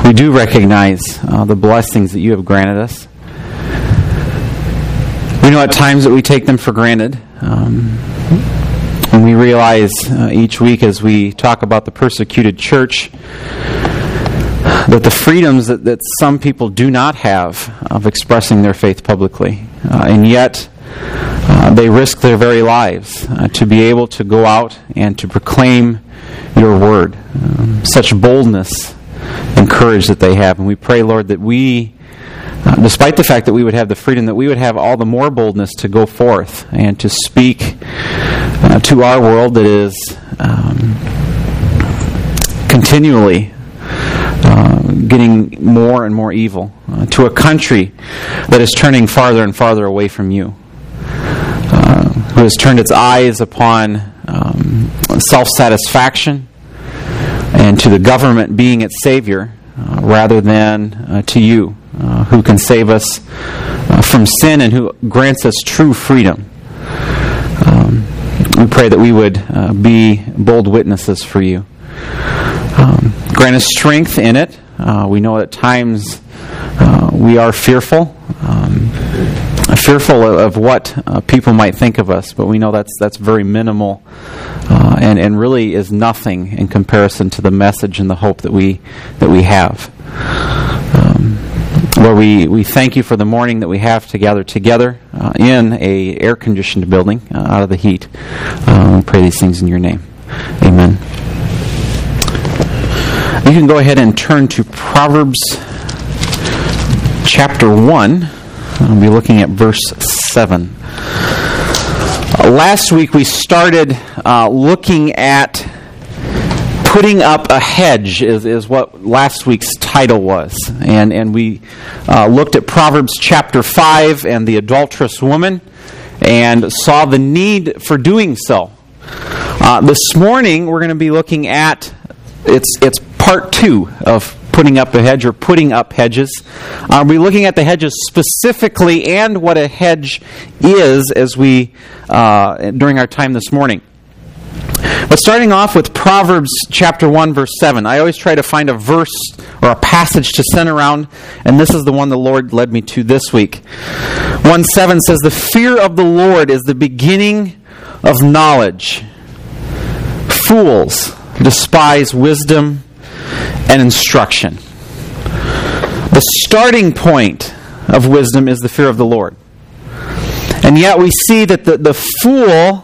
We do recognize the blessings that you have granted us. We know at times that we take them for granted. And we realize each week as we talk about the persecuted church that the freedoms that some people do not have of expressing their faith publicly, and yet they risk their very lives to be able to go out and to proclaim your word. Such boldness and courage that they have. And we pray, Lord, that we, despite the fact that we would have the freedom, that we would have all the more boldness to go forth and to speak to our world that is continually getting more and more evil, to a country that is turning farther and farther away from you, who has turned its eyes upon self-satisfaction and to the government being its savior rather than to you, who can save us from sin and who grants us true freedom. We pray that we would be bold witnesses for you. Grant us strength in it. We know at times we are fearful of what people might think of us, but we know that's very minimal and really is nothing in comparison to the message and the hope that we have. Lord, we thank you for the morning that we have to gather together in a air-conditioned building out of the heat. We pray these things in your name. Amen. You can go ahead and turn to Proverbs chapter 1. I'll be looking at verse 7. Last week we started looking at putting up a hedge is what last week's title was. And we looked at Proverbs chapter 5 and the adulterous woman and saw the need for doing so. This morning we're going to be looking at it's part 2 of putting up a hedge or putting up hedges. We'll be looking at the hedges specifically and what a hedge is as we during our time this morning. But starting off with Proverbs chapter 1, verse 7. I always try to find a verse or a passage to center around, and this is the one the Lord led me to this week. 1:7 says, "The fear of the Lord is the beginning of knowledge. Fools despise wisdom and instruction." The starting point of wisdom is the fear of the Lord. And yet we see that the fool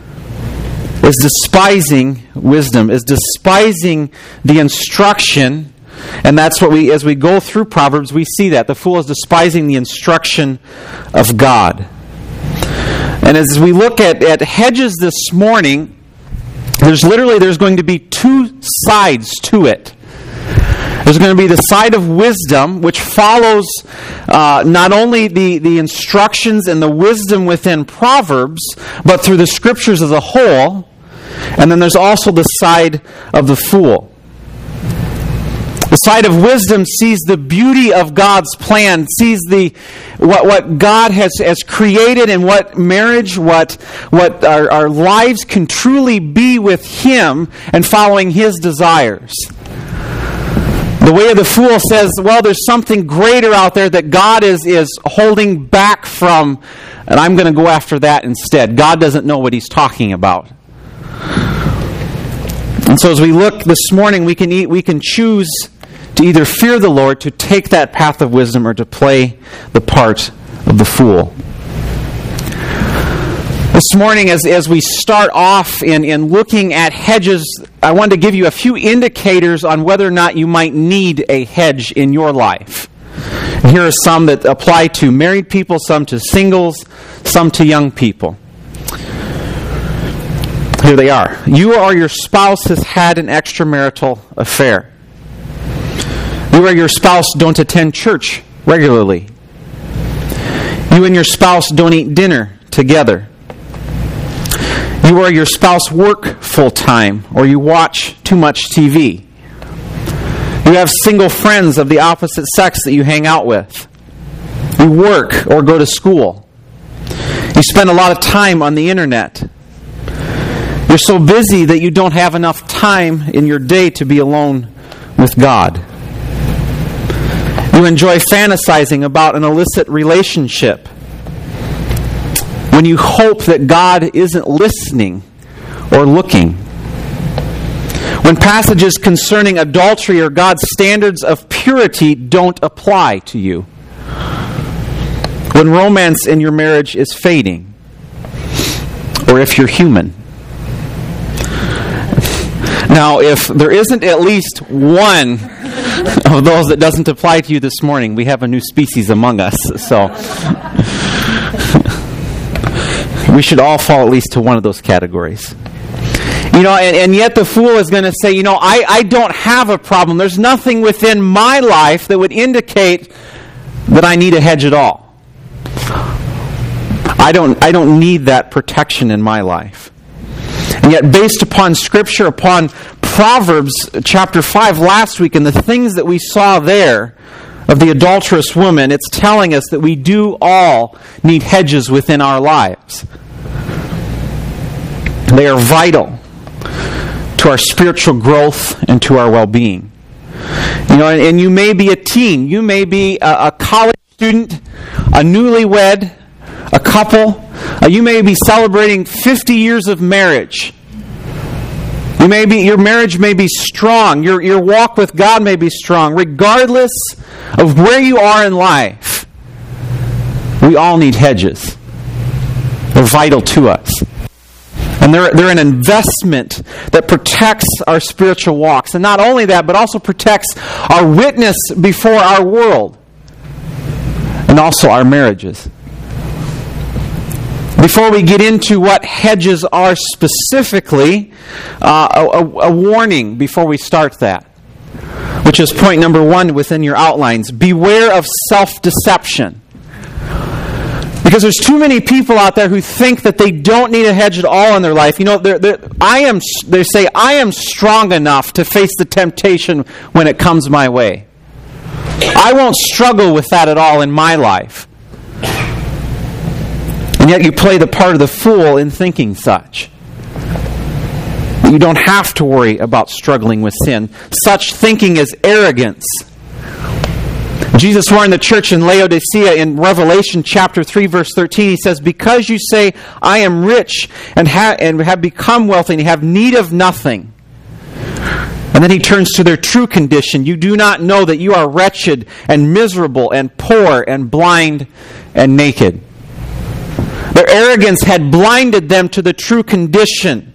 is despising wisdom, is despising the instruction, and that's what as we go through Proverbs, we see that. The fool is despising the instruction of God. And as we look at hedges this morning, there's going to be two sides to it. There's going to be the side of wisdom, which follows not only the instructions and the wisdom within Proverbs, but through the Scriptures as a whole. And then there's also the side of the fool. The side of wisdom sees the beauty of God's plan, sees what God has created and what marriage, what our lives can truly be with Him and following His desires. The way of the fool says, well, there's something greater out there that God is holding back from, and I'm going to go after that instead. God doesn't know what He's talking about. And so as we look this morning, we can choose to either fear the Lord, to take that path of wisdom, or to play the part of the fool. This morning, as we start off in looking at hedges, I wanted to give you a few indicators on whether or not you might need a hedge in your life. And here are some that apply to married people, some to singles, some to young people. Here they are. You or your spouse has had an extramarital affair. You or your spouse don't attend church regularly. You and your spouse don't eat dinner together. You or your spouse work full-time, or you watch too much TV. You have single friends of the opposite sex that you hang out with. You work or go to school. You spend a lot of time on the internet. You're so busy that you don't have enough time in your day to be alone with God. you enjoy fantasizing about an illicit relationship, when you hope that God isn't listening or looking, when passages concerning adultery or God's standards of purity don't apply to you, when romance in your marriage is fading, or if you're human. Now, if there isn't at least one of those that doesn't apply to you this morning, we have a new species among us. So we should all fall at least to one of those categories. And yet the fool is going to say, I don't have a problem. There's nothing within my life that would indicate that I need a hedge at all. I don't need that protection in my life. And yet, based upon Scripture, upon Proverbs chapter 5 last week, and the things that we saw there of the adulterous woman, it's telling us that we do all need hedges within our lives. They are vital to our spiritual growth and to our well-being. And you may be a teen, you may be a college student, a newlywed, a couple. You may be celebrating 50 years of marriage. Your marriage may be strong. Your walk with God may be strong. Regardless of where you are in life, we all need hedges. They're vital to us. And they're an investment that protects our spiritual walks. And not only that, but also protects our witness before our world. And also our marriages. Before we get into what hedges are specifically, a warning before we start that, which is point number 1 within your outlines. Beware of self-deception. Because there's too many people out there who think that they don't need a hedge at all in their life. They say, I am strong enough to face the temptation when it comes my way. I won't struggle with that at all in my life. And yet you play the part of the fool in thinking such. You don't have to worry about struggling with sin. Such thinking is arrogance. Jesus warned the church in Laodicea in Revelation chapter 3, verse 13. He says, because you say, I am rich and have become wealthy and have need of nothing. And then he turns to their true condition. You do not know that you are wretched and miserable and poor and blind and naked. Their arrogance had blinded them to the true condition.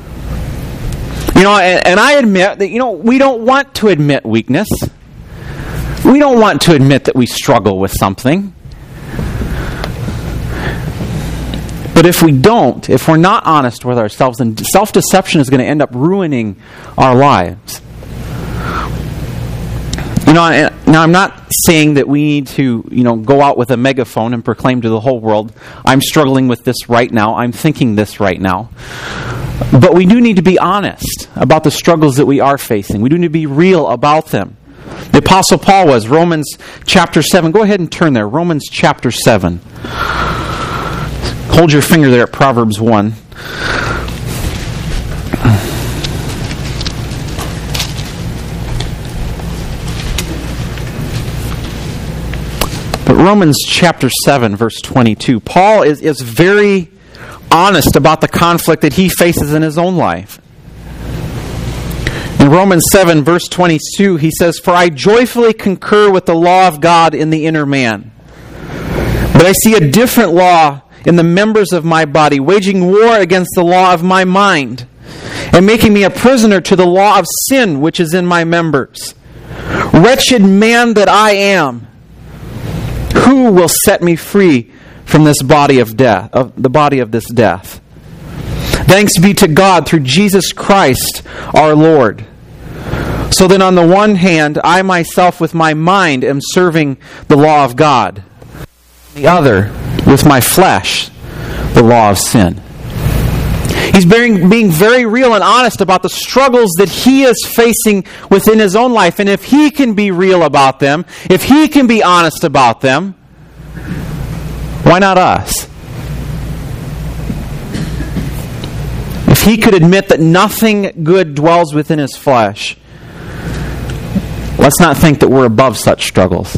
And I admit that, we don't want to admit weakness. We don't want to admit that we struggle with something. But if we're not honest with ourselves, then self-deception is going to end up ruining our lives. Now I'm not saying that we need to, go out with a megaphone and proclaim to the whole world, I'm struggling with this right now, I'm thinking this right now. But we do need to be honest about the struggles that we are facing. We do need to be real about them. The Apostle Paul was, Romans chapter 7. Go ahead and turn there. Romans chapter 7. Hold your finger there at Proverbs 1. But Romans chapter 7, verse 22, Paul is very honest about the conflict that he faces in his own life. In Romans 7, verse 22, he says, for I joyfully concur with the law of God in the inner man. But I see a different law in the members of my body, waging war against the law of my mind, and making me a prisoner to the law of sin which is in my members. Wretched man that I am! Who will set me free from this body of death, of the body of this death? Thanks be to God through Jesus Christ our Lord. So then on the one hand, I myself with my mind am serving the law of God. The other, with my flesh, the law of sin. He's being very real and honest about the struggles that he is facing within his own life. And if he can be real about them, if he can be honest about them, why not us? If he could admit that nothing good dwells within his flesh, let's not think that we're above such struggles.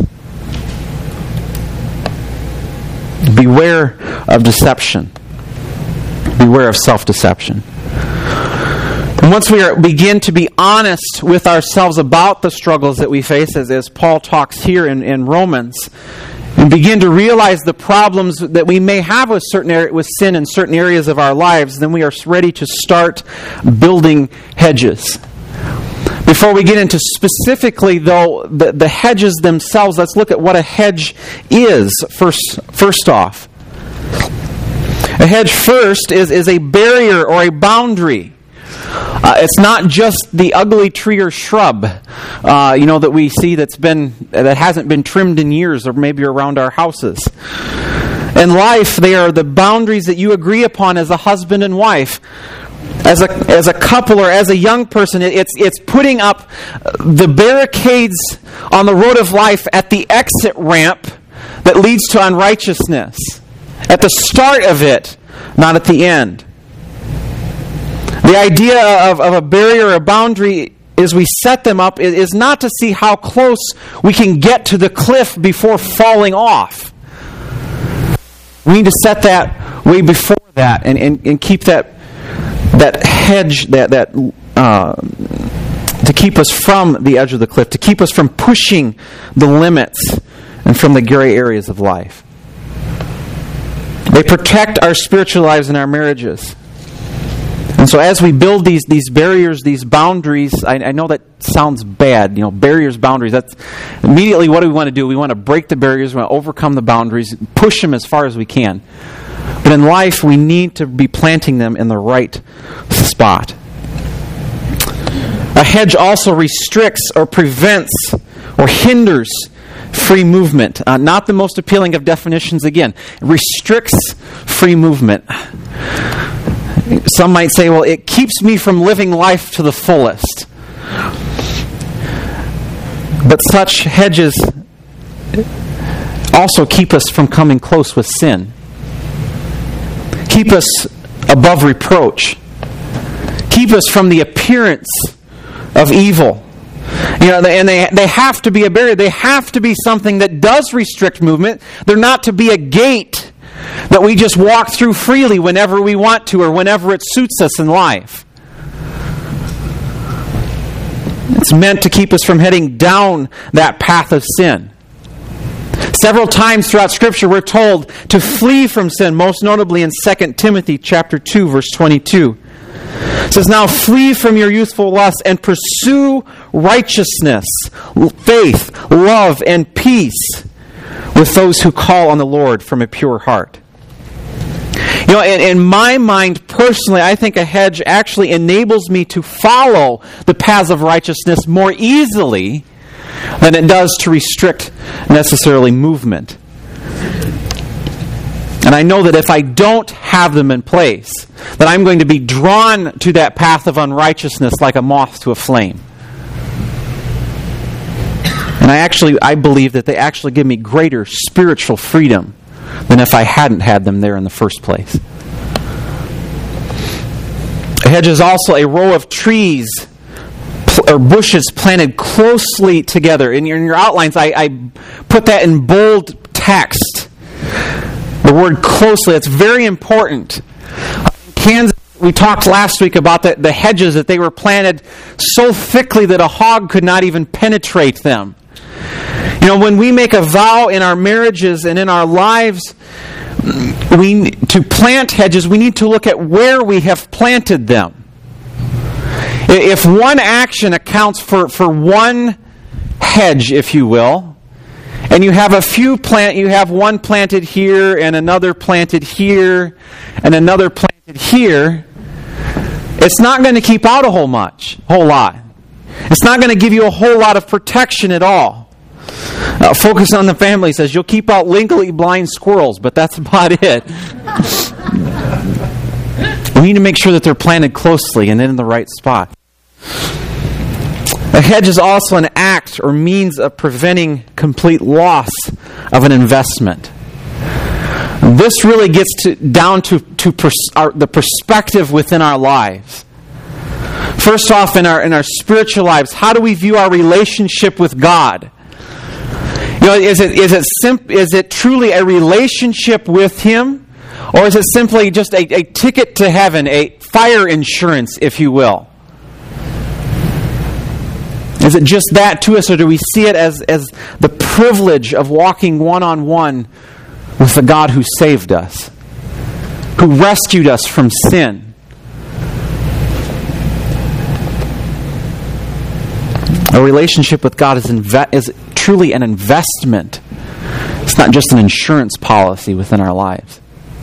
Beware of deception. Beware of self-deception. And once we begin to be honest with ourselves about the struggles that we face, as Paul talks here in Romans, and begin to realize the problems that we may have with sin in certain areas of our lives, then we are ready to start building hedges. Before we get into specifically, though, the hedges themselves, let's look at what a hedge is first off. A hedge first is a barrier or a boundary. It's not just the ugly tree or shrub, that we see that hasn't been trimmed in years, or maybe around our houses. In life, they are the boundaries that you agree upon as a husband and wife. As a couple or as a young person, it's putting up the barricades on the road of life at the exit ramp that leads to unrighteousness. At the start of it, not at the end. The idea of a barrier or a boundary as we set them up is not to see how close we can get to the cliff before falling off. We need to set that way before that and keep that hedge to keep us from the edge of the cliff, to keep us from pushing the limits and from the gray areas of life. They protect our spiritual lives and our marriages. And so as we build these barriers, these boundaries, I know that sounds bad, barriers, boundaries. That's immediately what do we want to do? We want to break the barriers, we want to overcome the boundaries, push them as far as we can. But in life, we need to be planting them in the right spot. A hedge also restricts or prevents or hinders free movement. Not the most appealing of definitions again. It restricts free movement. Some might say, well, it keeps me from living life to the fullest. But such hedges also keep us from coming close with sin. Keep us above reproach. Keep us from the appearance of evil. And they have to be a barrier. They have to be something that does restrict movement. They're not to be a gate that we just walk through freely whenever we want to or whenever it suits us in life. It's meant to keep us from heading down that path of sin. Several times throughout Scripture we're told to flee from sin, most notably in 2 Timothy chapter 2, verse 22. It says, "Now flee from your youthful lusts and pursue righteousness, faith, love, and peace with those who call on the Lord from a pure heart." In my mind, personally, I think a hedge actually enables me to follow the paths of righteousness more easily than it does to restrict necessarily movement. And I know that if I don't have them in place, that I'm going to be drawn to that path of unrighteousness like a moth to a flame. And I believe that they actually give me greater spiritual freedom than if I hadn't had them there in the first place. A hedge is also a row of trees or bushes planted closely together. In your outlines, I put that in bold text. The word closely, it's very important. In Kansas, we talked last week about the hedges, that they were planted so thickly that a hog could not even penetrate them. When we make a vow in our marriages and in our lives, to plant hedges, we need to look at where we have planted them. If one action accounts for one hedge, if you will, and you have you have one planted here and another planted here and another planted here, it's not going to keep out a whole lot. It's not going to give you a whole lot of protection at all. Focus on the Family says you'll keep out legally blind squirrels, but that's about it. We need to make sure that they're planted closely and in the right spot. A hedge is also an act or means of preventing complete loss of an investment. This really gets down to the perspective within our lives. First off, in our spiritual lives, how do we view our relationship with God? Is it truly a relationship with Him, or is it simply just a ticket to heaven, a fire insurance, if you will? Is it just that to us, or do we see it as the privilege of walking one-on-one with the God who saved us, who rescued us from sin? A relationship with God is truly an investment. It's not just an insurance policy within our lives.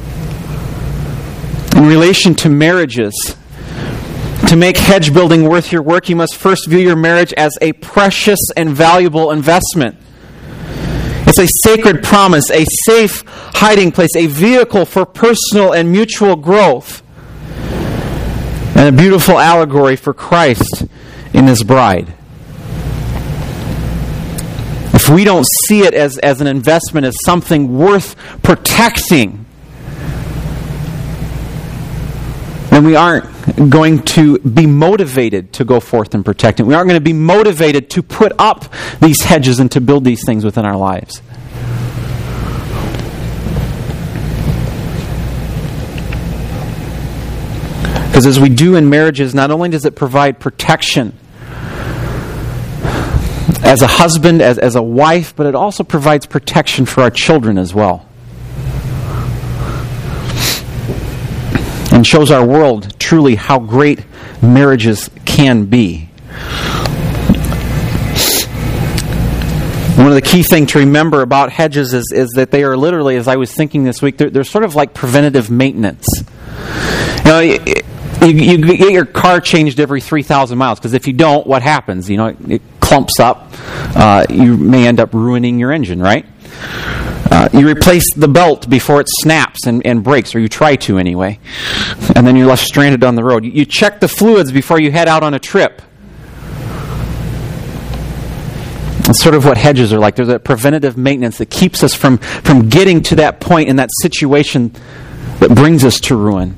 In relation to marriages, to make hedge building worth your work, you must first view your marriage as a precious and valuable investment. It's a sacred promise, a safe hiding place, a vehicle for personal and mutual growth, and a beautiful allegory for Christ in His bride. If we don't see it as an investment, as something worth protecting, then we aren't going to be motivated to go forth and protect it. We aren't going to be motivated to put up these hedges and to build these things within our lives. Because as we do in marriages, not only does it provide protection as a husband, as a wife, but it also provides protection for our children as well. And shows our world truly how great marriages can be. One of the key things to remember about hedges is that they are literally, as I was thinking this week, they're sort of like preventative maintenance. You get your car changed every 3,000 miles, because if you don't, what happens? It clumps up. You may end up ruining your engine, right? You replace the belt before it snaps and breaks, or you try to anyway, and then you're left stranded on the road. You check the fluids before you head out on a trip. That's sort of what hedges are like. There's a preventative maintenance that keeps us from getting to that point in that situation that brings us to ruin.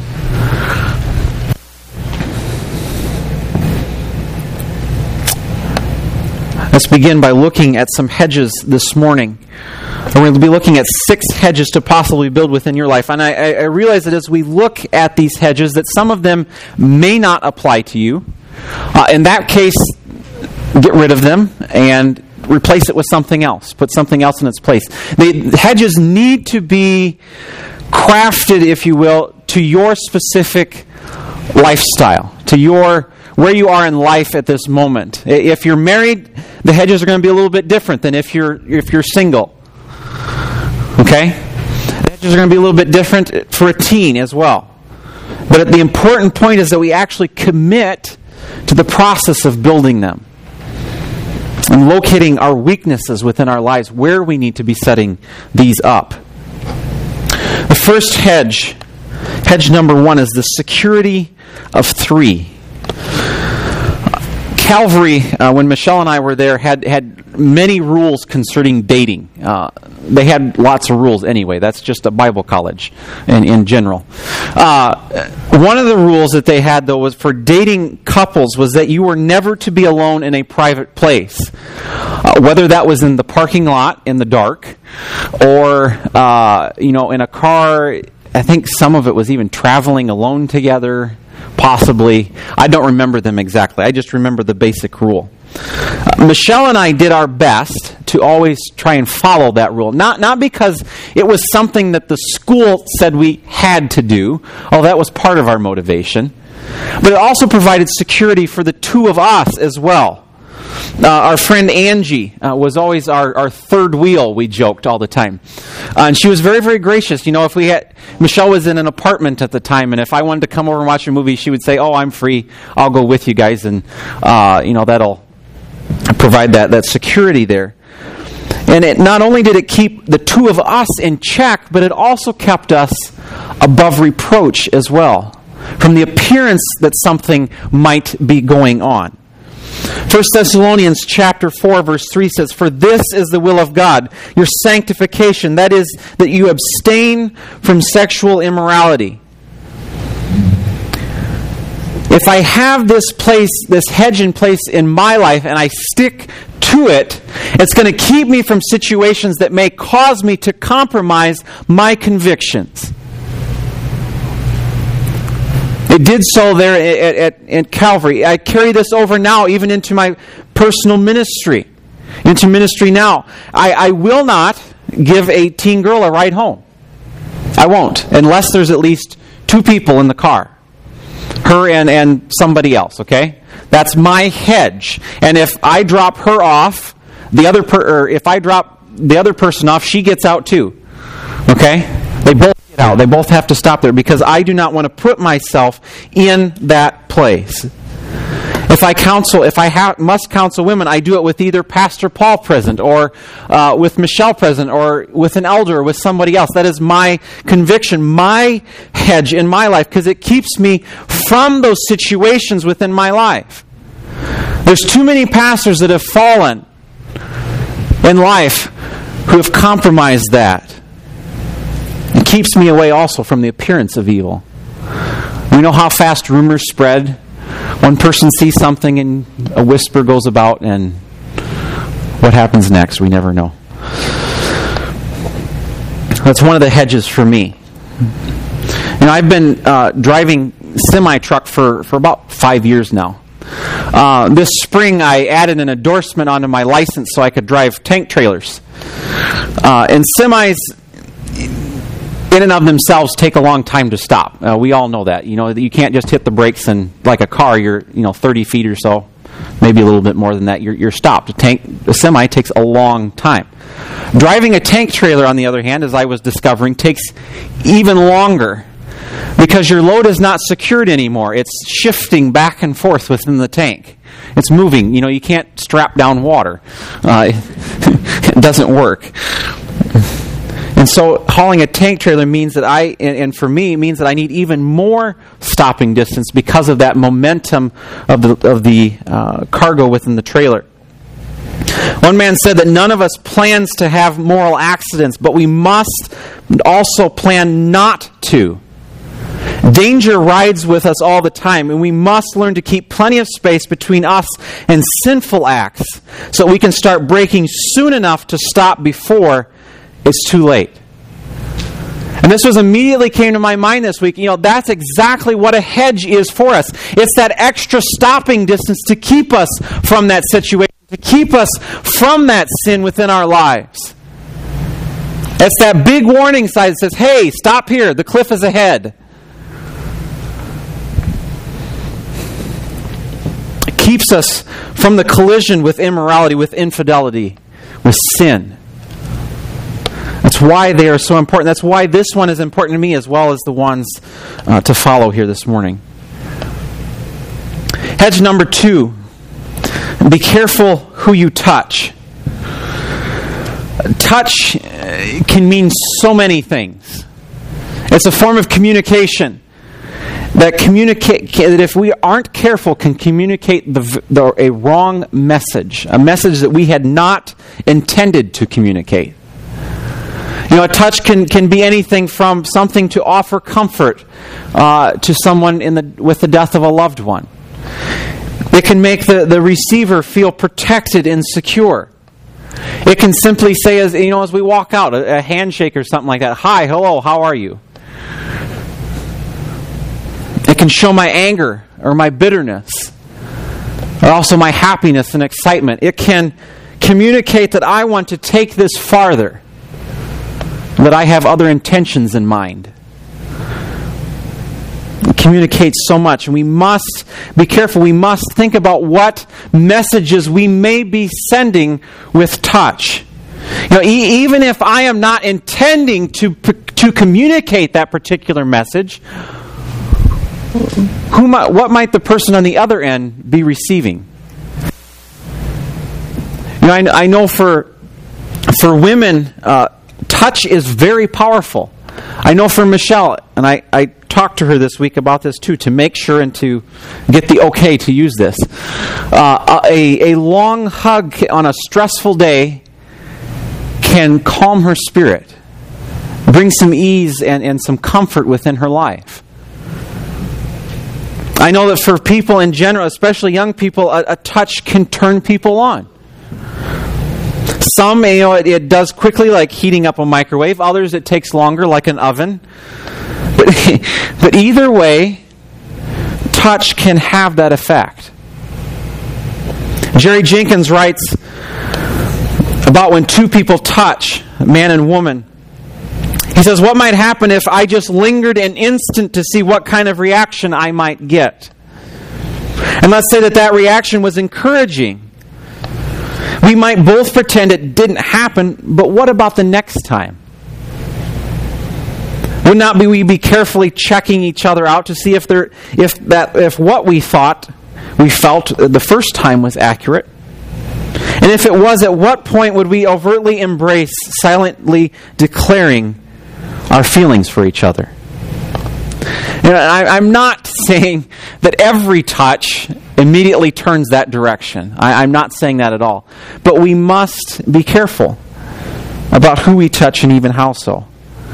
Let's begin by looking at some hedges this morning. We're going to be looking at 6 hedges to possibly build within your life. And I realize that as we look at these hedges, that some of them may not apply to you. In that case, get rid of them and replace it with something else. Put something else in its place. The hedges need to be crafted, if you will, to your specific lifestyle, to where you are in life at this moment. If you're married, the hedges are going to be a little bit different than if you're single. Okay? The hedges are going to be a little bit different for a teen as well. But the important point is that we actually commit to the process of building them and locating our weaknesses within our lives, where we need to be setting these up. The first hedge number 1, is the security of 3. Calvary, when Michelle and I were there, had many rules concerning dating. They had lots of rules anyway. That's just a Bible college in general. One of the rules that they had, though, was for dating couples was that you were never to be alone in a private place. Whether that was in the parking lot in the dark or, in a car. I think some of it was even traveling alone together. Possibly. I don't remember them exactly. I just remember the basic rule. Michelle and I did our best to always try and follow that rule. Not because it was something that the school said we had to do, although that was part of our motivation. But it also provided security for the two of us as well. Our friend Angie was always our third wheel, we joked all the time. And she was very, very gracious. If Michelle was in an apartment at the time, and if I wanted to come over and watch a movie, she would say, "Oh, I'm free. I'll go with you guys." And, that'll provide that security there. And not only did it keep the two of us in check, but it also kept us above reproach as well, from the appearance that something might be going on. 1 Thessalonians chapter 4, verse 3 says, "For this is the will of God, your sanctification, that is, that you abstain from sexual immorality." If I have this hedge in place in my life, and I stick to it, it's going to keep me from situations that may cause me to compromise my convictions. It did so there at Calvary. I carry this over now, even into my personal ministry, into ministry now. I will not give a teen girl a ride home. I won't, unless there's at least 2 people in the car. Her and somebody else, okay? That's my hedge. And if I drop her off, if I drop the other person off, she gets out too. Okay? They both get out. They both have to stop there because I do not want to put myself in that place. If I must counsel women, I do it with either Pastor Paul present or with Michelle present or with an elder or with somebody else. That is my conviction, my hedge in my life, because it keeps me from those situations within my life. There's too many pastors that have fallen in life who have compromised that. It keeps me away also from the appearance of evil. We know how fast rumors spread. One person sees something and a whisper goes about, and what happens next, we never know. That's one of the hedges for me. I've been driving semi-truck for about 5 years now. This spring, I added an endorsement onto my license so I could drive tank trailers. And semis, in and of themselves, take a long time to stop. We all know that. You can't just hit the brakes and, like a car, you're 30 feet or so, maybe a little bit more than that, you're stopped. A semi takes a long time. Driving a tank trailer, on the other hand, as I was discovering, takes even longer because your load is not secured anymore. It's shifting back and forth within the tank. It's moving. You can't strap down water. It doesn't work. And so hauling a tank trailer means that and for me, means that I need even more stopping distance because of that momentum of the cargo within the trailer. One man said that none of us plans to have moral accidents, but we must also plan not to. Danger rides with us all the time, and we must learn to keep plenty of space between us and sinful acts so we can start braking soon enough to stop before it's too late. And this immediately came to my mind this week. That's exactly what a hedge is for us. It's that extra stopping distance to keep us from that situation, to keep us from that sin within our lives. It's that big warning sign that says, hey, stop here, the cliff is ahead. It keeps us from the collision with immorality, with infidelity, with sin. That's why they are so important. That's why this one is important to me as well as the ones to follow here this morning. Hedge number 2. Be careful who you touch. Touch can mean so many things. It's a form of communication that if we aren't careful, can communicate a wrong message, a message that we had not intended to communicate. A touch can be anything from something to offer comfort to someone with the death of a loved one. It can make the receiver feel protected and secure. It can simply say, as we walk out, a handshake or something like that. Hi, hello, how are you? It can show my anger or my bitterness, or also my happiness and excitement. It can communicate that I want to take this farther, that I have other intentions in mind. It communicates so much, and we must be careful. We must think about what messages we may be sending with touch. Even if I am not intending to communicate that particular message, what might the person on the other end be receiving? I know for women, touch is very powerful. I know for Michelle, and I talked to her this week about this too, to make sure and to get the okay to use this. A long hug on a stressful day can calm her spirit, bring some ease and some comfort within her life. I know that for people in general, especially young people, a touch can turn people on. Some, it does quickly, like heating up a microwave. Others, it takes longer, like an oven. But either way, touch can have that effect. Jerry Jenkins writes about when two people touch, man and woman. He says, what might happen if I just lingered an instant to see what kind of reaction I might get? And let's say that reaction was encouraging. We might both pretend it didn't happen, but what about the next time? Would not we be carefully checking each other out to see if what we felt the first time was accurate? And if it was, at what point would we overtly embrace, silently declaring our feelings for each other? I'm not saying that every touch immediately turns that direction. I'm not saying that at all. But we must be careful about who we touch and even how so.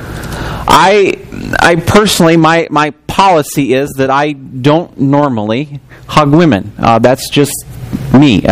I personally, my policy is that I don't normally hug women. That's just me.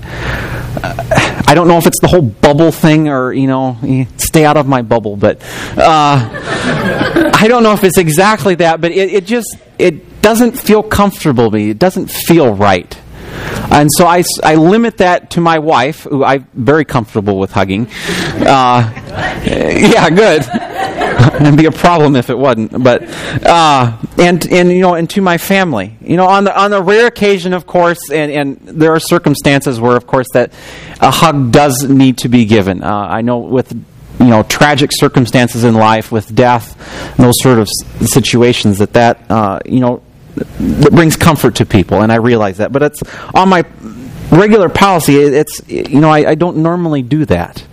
I don't know if it's the whole bubble thing or, stay out of my bubble, but I don't know if it's exactly that, but it doesn't feel comfortable to me. It doesn't feel right. And so I limit that to my wife, who I'm very comfortable with hugging. Yeah, good. It'd be a problem if it wasn't. But and to my family. On the rare occasion, of course, and there are circumstances where, of course, that a hug does need to be given. I know with tragic circumstances in life, with death, and those sort of situations, that brings comfort to people, and I realize that. But it's on my regular policy. I don't normally do that.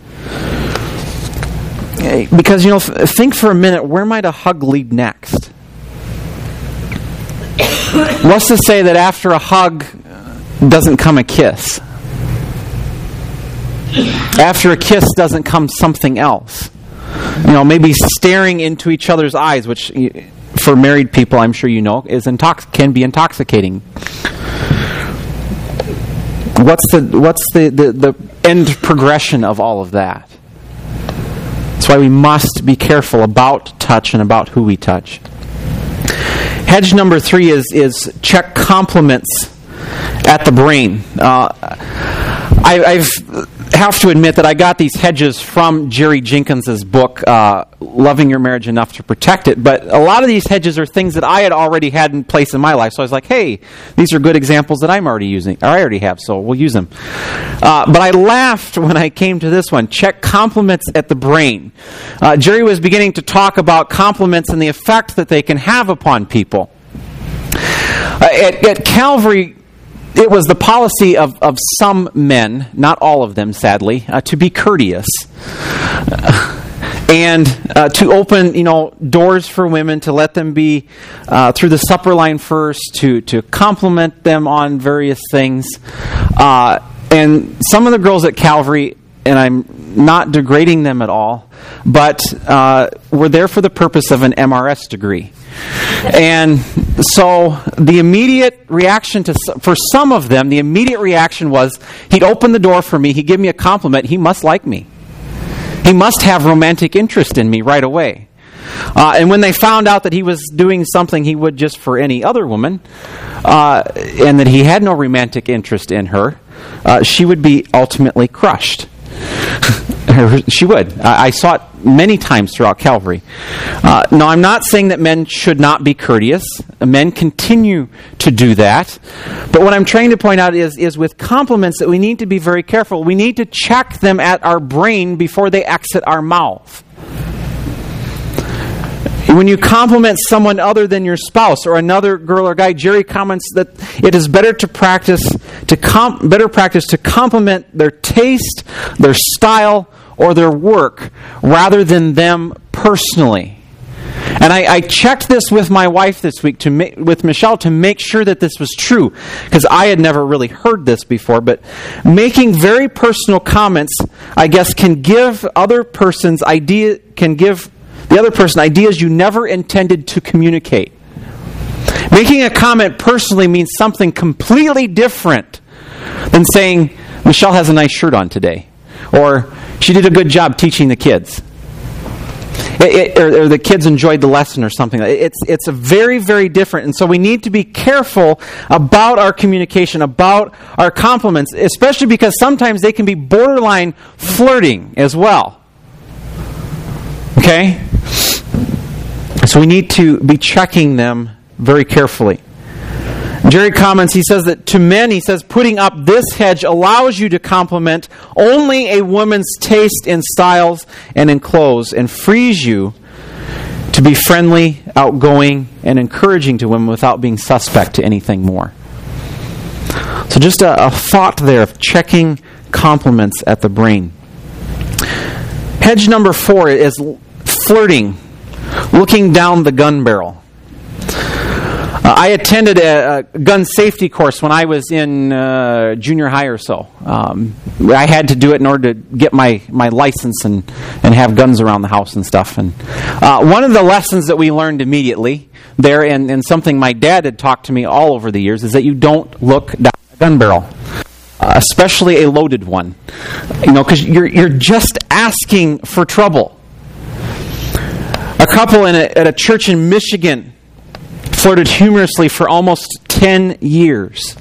Because, think for a minute, where might a hug lead next? What's to say that after a hug doesn't come a kiss? After a kiss doesn't come something else? Maybe staring into each other's eyes, which for married people, I'm sure can be intoxicating. What's the end progression of all of that? That's why we must be careful about touch and about who we touch. Hedge number 3 is check compliments at the brain. I have to admit that I got these hedges from Jerry Jenkins' book, Loving Your Marriage Enough to Protect It. But a lot of these hedges are things that I had already had in place in my life. So I was like, hey, these are good examples that I'm already using. Or I already have, so we'll use them. But I laughed when I came to this one. Check compliments at the brain. Jerry was beginning to talk about compliments and the effect that they can have upon people. At Calvary, it was the policy of some men, not all of them, sadly, to be courteous and to open, doors for women, to let them be through the supper line first, to compliment them on various things. And some of the girls at Calvary, and I'm not degrading them at all, but were there for the purpose of an MRS degree. And so the immediate reaction for some of them, the immediate reaction was, he'd open the door for me, he'd give me a compliment, he must like me. He must have romantic interest in me right away. And when they found out that he was doing something he would just for any other woman, and that he had no romantic interest in her, she would be ultimately crushed. She would. I saw it many times throughout Calvary. Now, I'm not saying that men should not be courteous. Men continue to do that. But what I'm trying to point out is with compliments that we need to be very careful. We need to check them at our brain before they exit our mouth. When you compliment someone other than your spouse or another girl or guy, Jerry comments that it is better to practice to compliment their taste, their style, or their work rather than them personally. And I checked this with my wife this week, with Michelle, to make sure that this was true, because I had never really heard this before. But making very personal comments, I guess, can give the other person ideas you never intended to communicate. Making a comment personally means something completely different than saying, Michelle has a nice shirt on today, or she did a good job teaching the kids, or the kids enjoyed the lesson or something. It's a very, very different. And so we need to be careful about our communication, about our compliments, especially because sometimes they can be borderline flirting as well. Okay? So we need to be checking them very carefully. Jerry comments, he says that to men, he says, putting up this hedge allows you to compliment only a woman's taste in styles and in clothes, and frees you to be friendly, outgoing, and encouraging to women without being suspect to anything more. So just a thought there of checking compliments at the brain. Hedge number 4 is flirting, looking down the gun barrel. I attended a gun safety course when I was in junior high or so. I had to do it in order to get my license and have guns around the house and stuff. And one of the lessons that we learned immediately there, and something my dad had talked to me all over the years, is that you don't look down a gun barrel, especially a loaded one. Because you're just asking for trouble. A couple at a church in Michigan flirted humorously for almost 10 years.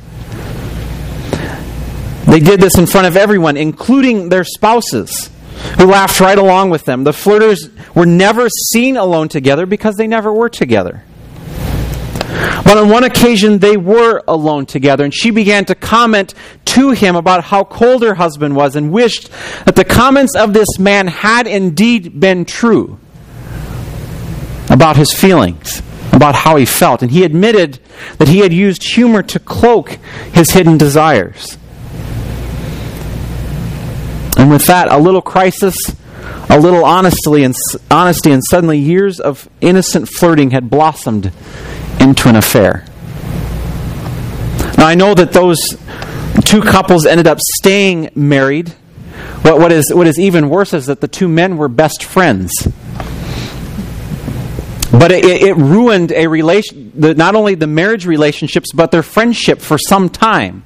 They did this in front of everyone, including their spouses, who laughed right along with them. The flirters were never seen alone together because they never were together. But on one occasion, they were alone together, and she began to comment to him about how cold her husband was, and wished that the comments of this man had indeed been true about his feelings, about how he felt. And he admitted that he had used humor to cloak his hidden desires. And with that, a little crisis, a little honesty, and suddenly years of innocent flirting had blossomed into an affair. Now, I know that those two couples ended up staying married. What is even worse is that the two men were best friends. But it ruined not only the marriage relationships, but their friendship for some time.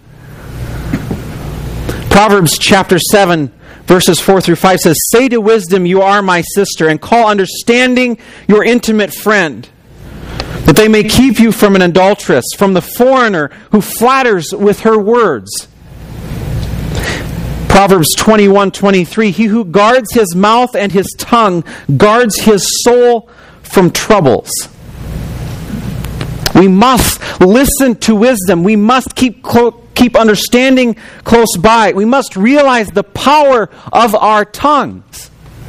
Proverbs chapter 7, verses 4 through 5 says, "Say to wisdom, you are my sister, and call understanding your intimate friend, that they may keep you from an adulteress, from the foreigner who flatters with her words." Proverbs 21:23, "He who guards his mouth and his tongue guards his soul from troubles." We must listen to wisdom. We must keep understanding close by. We must realize the power of our tongues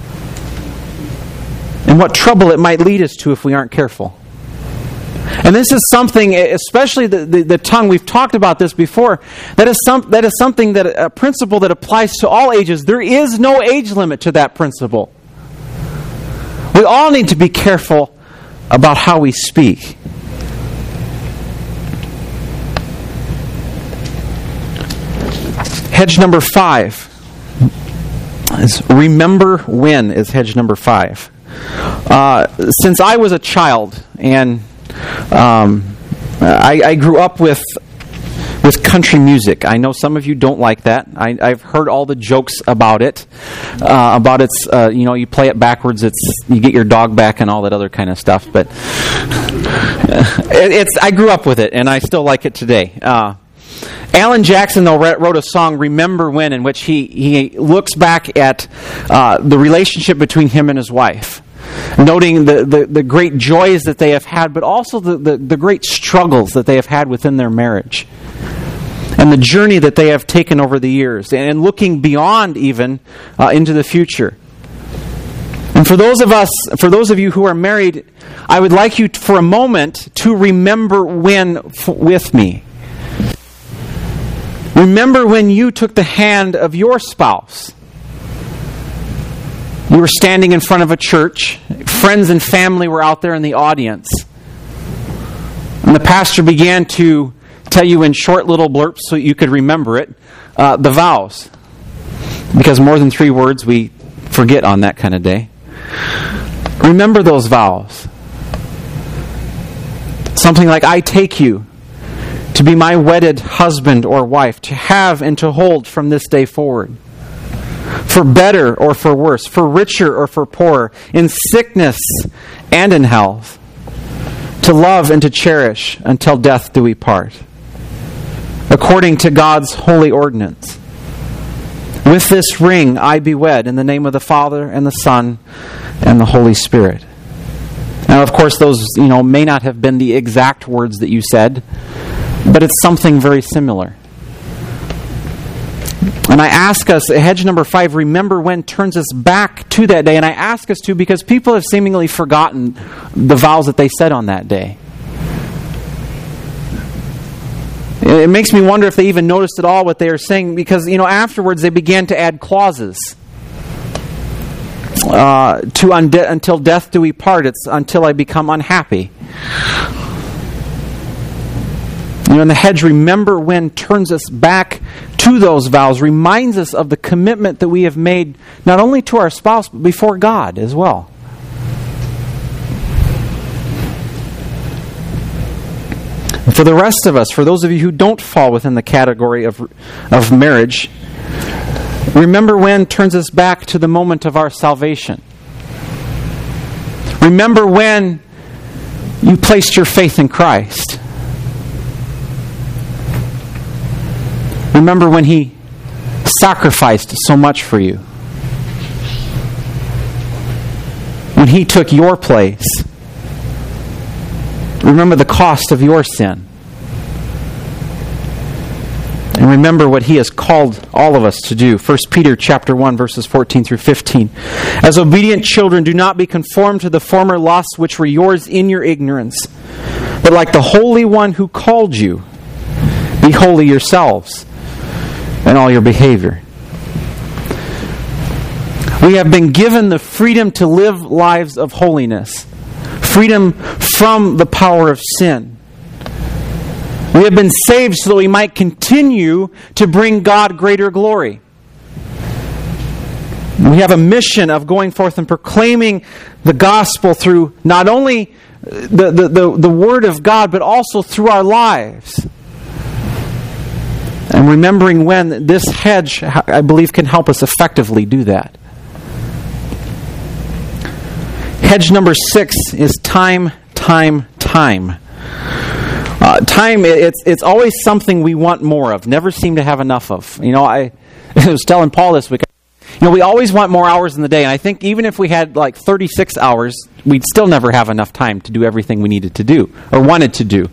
and what trouble it might lead us to if we aren't careful. And this is something, especially the tongue, we've talked about this before, that is something, a principle that applies to all ages. There is no age limit to that principle. We all need to be careful about how we speak. Hedge number 5 is remember when, is hedge number 5. Since I was a child, and I grew up with country music. I know some of you don't like that. I've heard all the jokes about it. About its, you play it backwards, you get your dog back and all that other kind of stuff. But I grew up with it, and I still like it today. Alan Jackson, though, wrote a song, "Remember When," in which he looks back at the relationship between him and his wife, noting the great joys that they have had, but also the great struggles that they have had within their marriage, and the journey that they have taken over the years, and looking beyond even into the future. And for those of you who are married, I would like you for a moment to remember when with me. Remember when you took the hand of your spouse. You were standing in front of a church. Friends and family were out there in the audience. And the pastor began to tell you in short little blurps so you could remember it, the vows. Because more than 3 words we forget on that kind of day. Remember those vows. Something like, I take you to be my wedded husband or wife, to have and to hold from this day forward. For better or for worse, for richer or for poorer, in sickness and in health, to love and to cherish until death do we part, according to God's holy ordinance. With this ring I be wed in the name of the Father and the Son and the Holy Spirit. Now, of course, those may not have been the exact words that you said, but it's something very similar. And I ask us, hedge number 5, remember when turns us back to that day. And I ask us to because people have seemingly forgotten the vows that they said on that day. It makes me wonder if they even noticed at all what they are saying, because afterwards they began to add clauses. Until death do we part. It's until I become unhappy. In the hedge, remember when turns us back to those vows, reminds us of the commitment that we have made not only to our spouse, but before God as well. And for the rest of us, for those of you who don't fall within the category of marriage, remember when turns us back to the moment of our salvation. Remember when you placed your faith in Christ. Remember when He sacrificed so much for you. When He took your place. Remember the cost of your sin. And remember what He has called all of us to do. 1 Peter chapter 1, verses 14 through 15. As obedient children, do not be conformed to the former lusts which were yours in your ignorance, but like the Holy One who called you, be holy yourselves in all your behavior. We have been given the freedom to live lives of holiness. Freedom from the power of sin. We have been saved so that we might continue to bring God greater glory. We have a mission of going forth and proclaiming the gospel through not only the Word of God, but also through our lives. And remembering when this hedge, I believe, can help us effectively do that. Hedge number 6 is time. Time, it's always something we want more of, never seem to have enough of. I was telling Paul this week, we always want more hours in the day, and I think even if we had like 36 hours, we'd still never have enough time to do everything we needed to do, or wanted to do.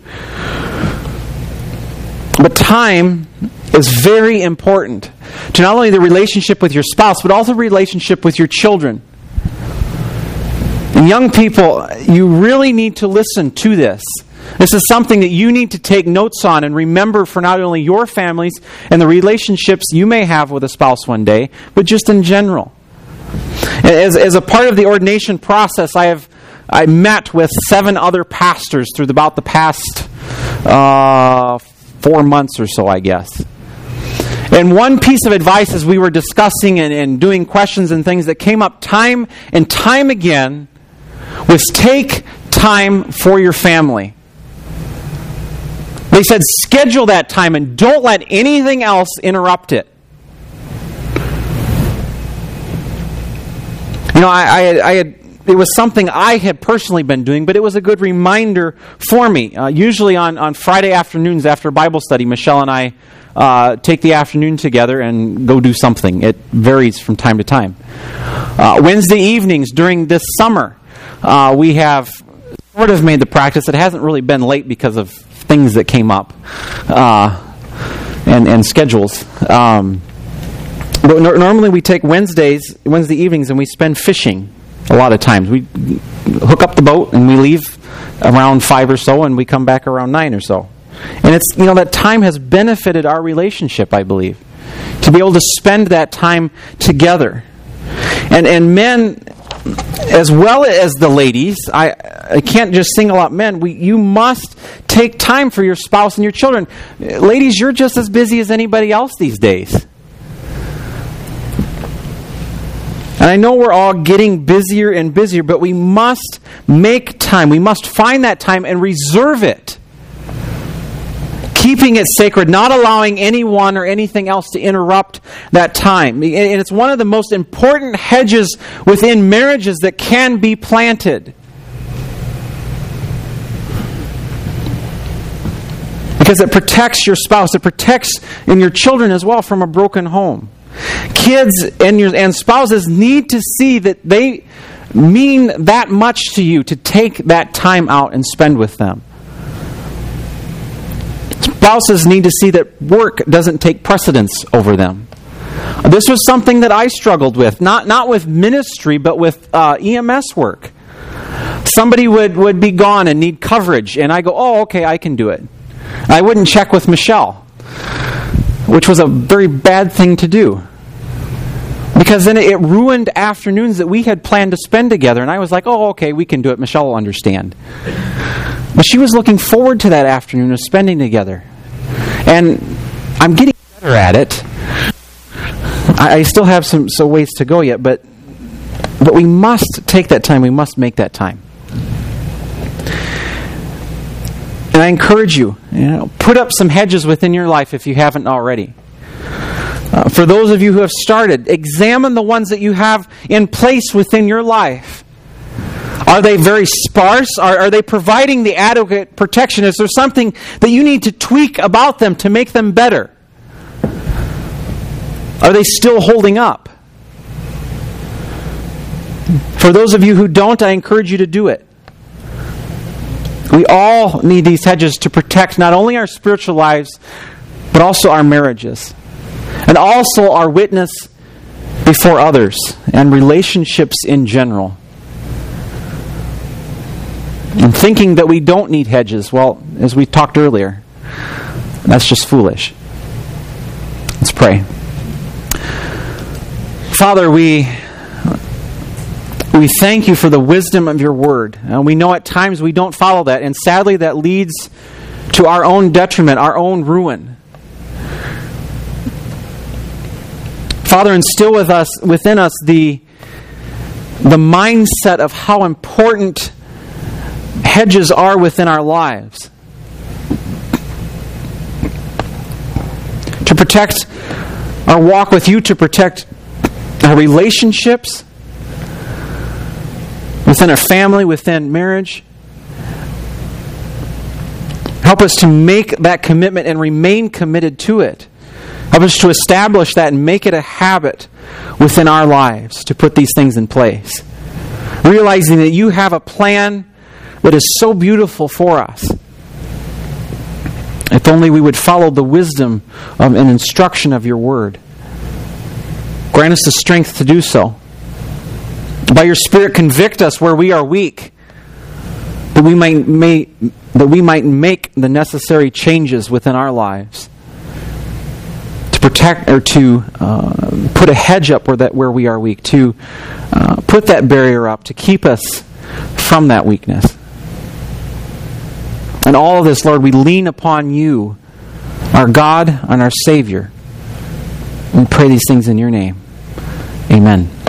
But time is very important to not only the relationship with your spouse, but also the relationship with your children. And young people, you really need to listen to this. This is something that you need to take notes on and remember for not only your families and the relationships you may have with a spouse one day, but just in general. As a part of the ordination process, I met with 7 other pastors through about the past 4 months or so, I guess. And one piece of advice as we were discussing and doing questions and things that came up time and time again was take time for your family. They said schedule that time and don't let anything else interrupt it. It was something I had personally been doing, but it was a good reminder for me. Usually on Friday afternoons after Bible study, Michelle and I take the afternoon together and go do something. It varies from time to time. Wednesday evenings during this summer, we have sort of made the practice. It hasn't really been late because of things that came up and schedules. But normally we take Wednesday evenings and we spend fishing. A lot of times we hook up the boat and we leave around 5 or so and we come back around 9 or so. And it's that time has benefited our relationship, I believe, to be able to spend that time together. And men, as well as the ladies, I can't just single out men. You must take time for your spouse and your children. Ladies, you're just as busy as anybody else these days. And I know we're all getting busier and busier, but we must make time time. We must find that time and reserve it. Keeping it sacred, not allowing anyone or anything else to interrupt that time. And it's one of the most important hedges within marriages that can be planted. Because it protects your spouse. It protects your children as well from a broken home. Kids and spouses need to see that they mean that much to you to take that time out and spend with them. Spouses need to see that work doesn't take precedence over them. This was something that I struggled with, not with ministry, but with EMS work. Somebody would be gone and need coverage, and I go, oh, okay, I can do it. I wouldn't check with Michelle, which was a very bad thing to do. Because then it ruined afternoons that we had planned to spend together, and I was like, oh, okay, we can do it. Michelle will understand. But she was looking forward to that afternoon of spending together. And I'm getting better at it. I still have some ways to go yet, but we must take that time. We must make that time. And I encourage you, put up some hedges within your life if you haven't already. For those of you who have started, examine the ones that you have in place within your life. Are they very sparse? Are they providing the adequate protection? Is there something that you need to tweak about them to make them better? Are they still holding up? For those of you who don't, I encourage you to do it. We all need these hedges to protect not only our spiritual lives, but also our marriages. And also our witness before others and relationships in general. And thinking that we don't need hedges, well, as we talked earlier, that's just foolish. Let's pray. Father, we thank you for the wisdom of your word. We know at times we don't follow that, and sadly that leads to our own detriment, our own ruin. Father, instill within us the mindset of how important hedges are within our lives. To protect our walk with you, to protect our relationships within our family, within marriage. Help us to make that commitment and remain committed to it. Help us to establish that and make it a habit within our lives to put these things in place. Realizing that you have a plan that is so beautiful for us. If only we would follow the wisdom and instruction of your word. Grant us the strength to do so. By your Spirit, convict us where we are weak, that we might make the necessary changes within our lives to protect or to put a hedge up where we are weak, to put that barrier up to keep us from that weakness. And all of this, Lord, we lean upon you, our God and our Savior. We pray these things in your name. Amen.